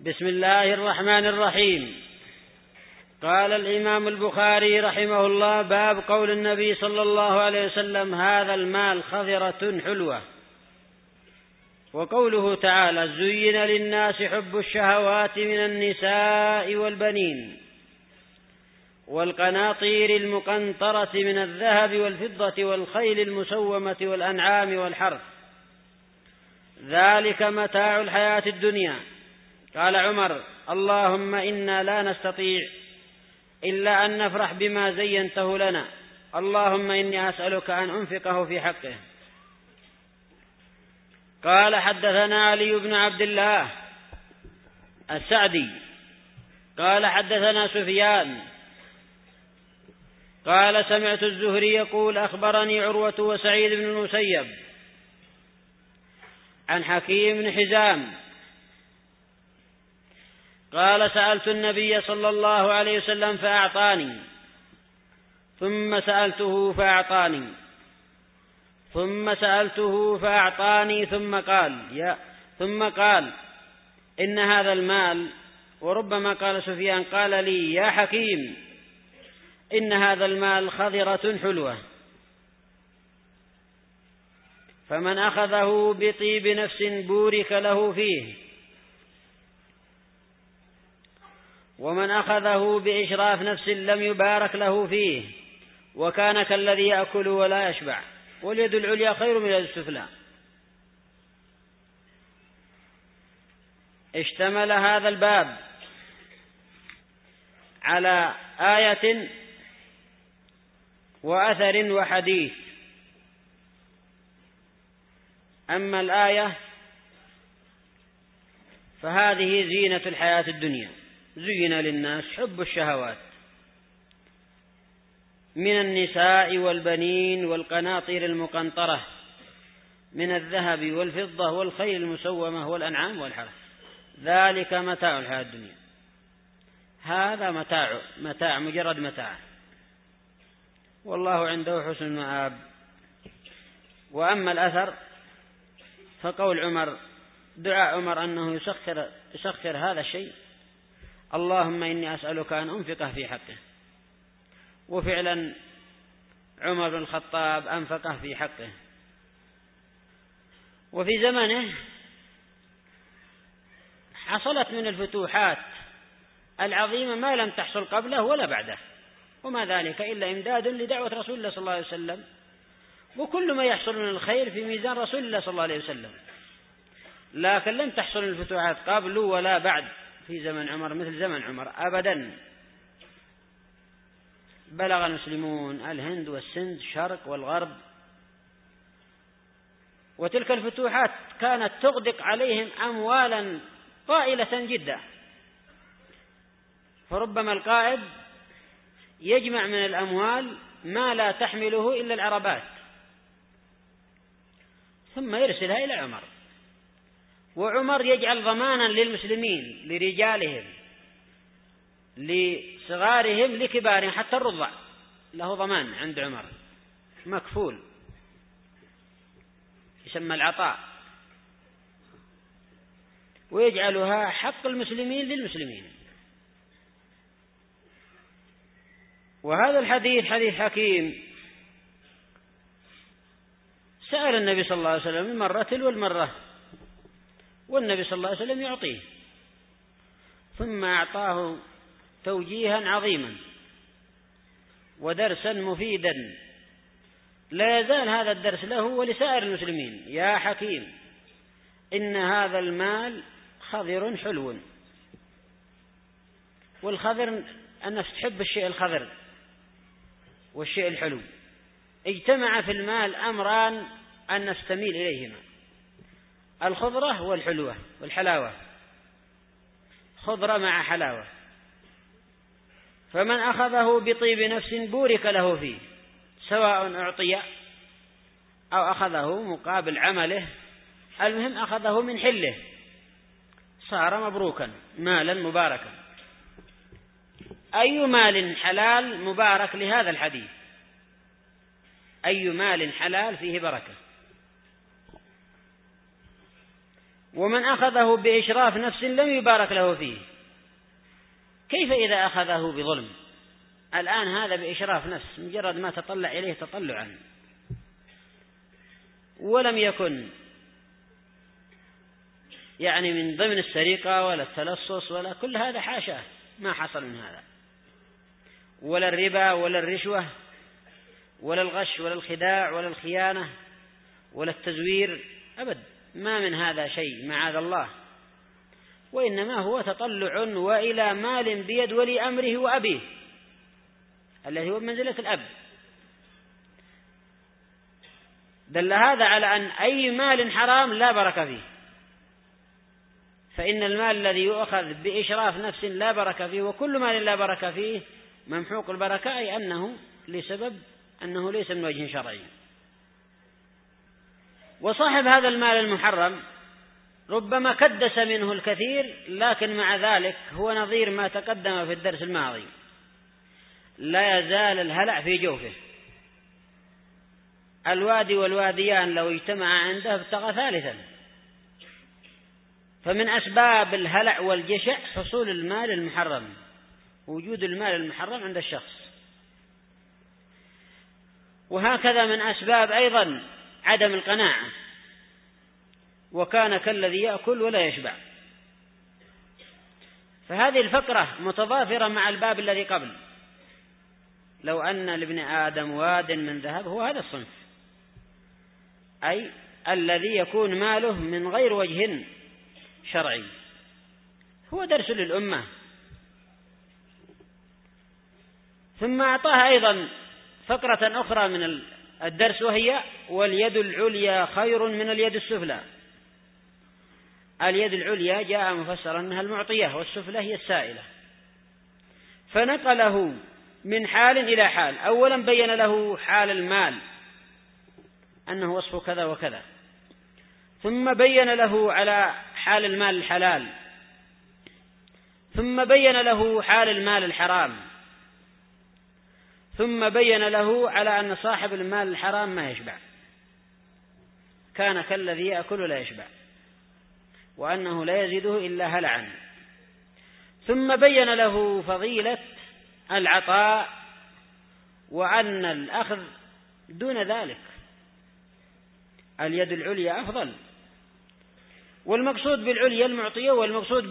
بسم الله الرحمن الرحيم. قال الإمام البخاري رحمه الله: باب قول النبي صلى الله عليه وسلم: هذا المال خضرة حلوة. وقوله تعالى: زين للناس حب الشهوات من النساء والبنين والقناطير المقنطرة من الذهب والفضة والخيل المسومة والأنعام والحرث، ذلك متاع الحياة الدنيا. قال عمر: اللهم إنا لا نستطيع إلا أن نفرح بما زينته لنا، اللهم إني أسألك أن أنفقه في حقه. قال: حدثنا علي بن عبد الله السعدي قال: حدثنا سفيان قال: سمعت الزهري يقول: أخبرني عروة وسعيد بن المسيب عن حكيم بن حزام قال: سألت النبي صلى الله عليه وسلم فأعطاني، ثم سألته فأعطاني، ثم سألته فأعطاني، ثم قال: إن هذا المال. وربما قال سفيان: قال لي: يا حكيم، إن هذا المال خضرة حلوة، فمن أخذه بطيب نفس بورك له فيه، ومن أخذه بإشراف نفس لم يبارك له فيه، وكان كالذي يأكل ولا يشبع، واليد العليا خير من اليد السفلى. اشتمل هذا الباب على آية وأثر وحديث. أما الآية فهذه زينة الحياة الدنيا: زين للناس حب الشهوات من النساء والبنين والقناطير المقنطرة من الذهب والفضة والخيل المسومة والأنعام والحرث، ذلك متاع الحياة الدنيا. هذا متاع مجرد متاع، والله عنده حسن المآب. وأما الأثر فقول عمر، دعاء عمر أنه يسخر هذا الشيء: اللهم إني أسألك أن أنفقه في حقه. وفعلا عمر بن الخطاب أنفقه في حقه، وفي زمنه حصلت من الفتوحات العظيمة ما لم تحصل قبله ولا بعده، وما ذلك إلا إمداد لدعوة رسول الله صلى الله عليه وسلم، وكل ما يحصل من الخير في ميزان رسول الله صلى الله عليه وسلم. لكن لم تحصل الفتوحات قبل ولا بعد في زمن عمر مثل زمن عمر أبدا. بلغ المسلمون الهند والسند الشرق والغرب، وتلك الفتوحات كانت تغدق عليهم أموالا طائلة جدا، فربما القائد يجمع من الأموال ما لا تحمله إلا العربات، ثم يرسلها إلى عمر، وعمر يجعل ضمانا للمسلمين، لرجالهم لصغارهم لكبارهم، حتى الرضع له ضمان عند عمر مكفول، يسمى العطاء، ويجعلها حق المسلمين للمسلمين. وهذا الحديث حديث حكيم. سأل النبي صلى الله عليه وسلم المرة تلو المرة، والنبي صلى الله عليه وسلم يعطيه، ثم أعطاه توجيها عظيما ودرسا مفيدا لا يزال هذا الدرس له ولسائر المسلمين: يا حكيم، إن هذا المال خضر حلو. والخضر النفس تحب الشيء الخضر والشيء الحلو، اجتمع في المال أمران النفس تميل إليهما: الخضرة والحلوة والحلاوة، خضرة مع حلاوة. فمن أخذه بطيب نفس بورك له فيه، سواء أعطي أو أخذه مقابل عمله، المهم أخذه من حله صار مبروكا مالا مباركا. أي مال حلال مبارك لهذا الحديث، أي مال حلال فيه بركة. ومن أخذه بإشراف نفس لم يبارك له فيه. كيف إذا أخذه بظلم؟ الآن هذا بإشراف نفس، مجرد ما تطلع إليه تطلعا، ولم يكن يعني من ضمن السرقة ولا التلصص ولا كل هذا، حاشا، ما حصل من هذا، ولا الربا ولا الرشوة ولا الغش ولا الخداع ولا الخيانة ولا التزوير، أبد، ما من هذا شيء معاذ الله، وإنما هو تطلع وإلى مال بيد ولي أمره وأبيه الذي هو بمنزلة الأب. دل هذا على أن أي مال حرام لا بركة فيه، فإن المال الذي يؤخذ بإشراف نفس لا بركة فيه، وكل مال لا بركة فيه ممحوق البركة، أي أنه لسبب أنه ليس من وجه شرعي. وصاحب هذا المال المحرم ربما كدس منه الكثير، لكن مع ذلك هو نظير ما تقدم في الدرس الماضي، لا يزال الهلع في جوفه. الوادي والواديان لو اجتمع عنده ابتغى ثالثا. فمن أسباب الهلع والجشع حصول المال المحرم، وجود المال المحرم عند الشخص. وهكذا من أسباب أيضا عدم القناعة، وكان كالذي يأكل ولا يشبع. فهذه الفقرة متضافرة مع الباب الذي قبل، لو أن لابن آدم واد من ذهب، هو هذا الصنف، أي الذي يكون ماله من غير وجه شرعي. هو درس للأمة. ثم أعطاها أيضا فقرة أخرى من الدرس، وهي واليد العليا خير من اليد السفلى. اليد العليا جاء مفسرا أنها المعطية، والسفلى هي السائلة. فنقله من حال إلى حال. أولا بين له حال المال أنه وصفه كذا وكذا، ثم بين له على حال المال الحلال، ثم بين له حال المال الحرام، ثم بين له على أن صاحب المال الحرام ما يشبع، كان كالذي يأكل لا يشبع، وأنه لا يزيده إلا هلعا. ثم بين له فضيلة العطاء، وأن الأخذ دون ذلك، اليد العليا أفضل. والمقصود بالعليا المعطية، والمقصود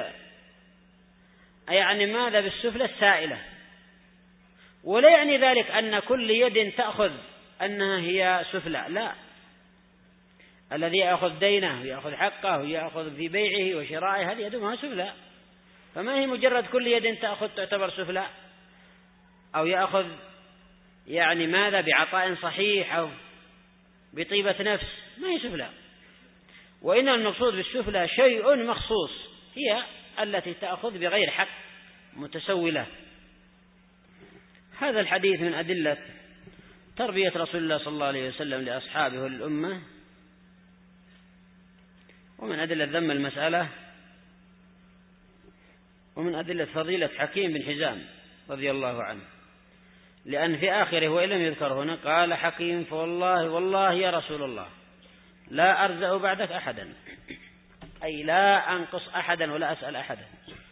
يعني ماذا بالسفلى السائلة. ولا يعني ذلك أن كل يد تأخذ أنها هي سفلى، لا، الذي يأخذ دينه ويأخذ حقه ويأخذ في بيعه وشرائه هذه يدها سفلى، فما هي مجرد كل يد تأخذ تعتبر سفلى، أو يأخذ يعني ماذا بعطاء صحيح أو بطيبة نفس، ما هي سفلى. وإن المقصود بالسفلى شيء مخصوص، هي التي تأخذ بغير حق متسولة. هذا الحديث من أدلة تربية رسول الله صلى الله عليه وسلم لأصحابه وللأمة، ومن أدلة ذم المسألة، ومن أدلة فضيلة حكيم بن حزام رضي الله عنه، لأن في آخره وإن لم يذكر هنا قال حكيم فوالله والله يا رسول الله لا أرزع بعدك أحدا، أي لا أنقص أحدا ولا أسأل أحدا.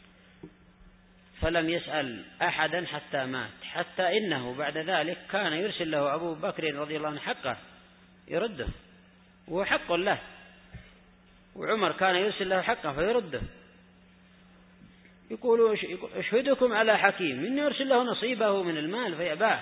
فلم يسأل أحدا حتى مات، حتى إنه بعد ذلك كان يرسل له أبو بكر رضي الله عنه حقه يرده، وهو حق له، وعمر كان يرسل له حقه فيرده. يقول أشهدكم على حكيم إنه يرسل له نصيبه من المال فيأباه.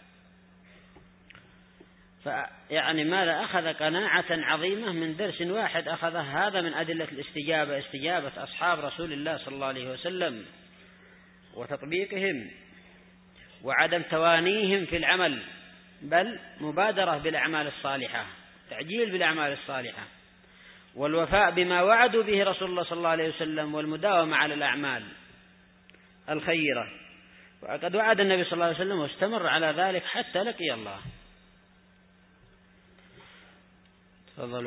فيعني ماذا أخذ قناعة عظيمة من درس واحد أخذه. هذا من أدلة الاستجابة، استجابة أصحاب رسول الله صلى الله عليه وسلم وتطبيقهم، وعدم توانيهم في العمل، بل مبادرة بالأعمال الصالحة، تعجيل بالأعمال الصالحة، والوفاء بما وعدوا به رسول الله صلى الله عليه وسلم، والمداومة على الأعمال الخيرة. وقد وعد النبي صلى الله عليه وسلم واستمر على ذلك حتى لقي الله. تفضلوا.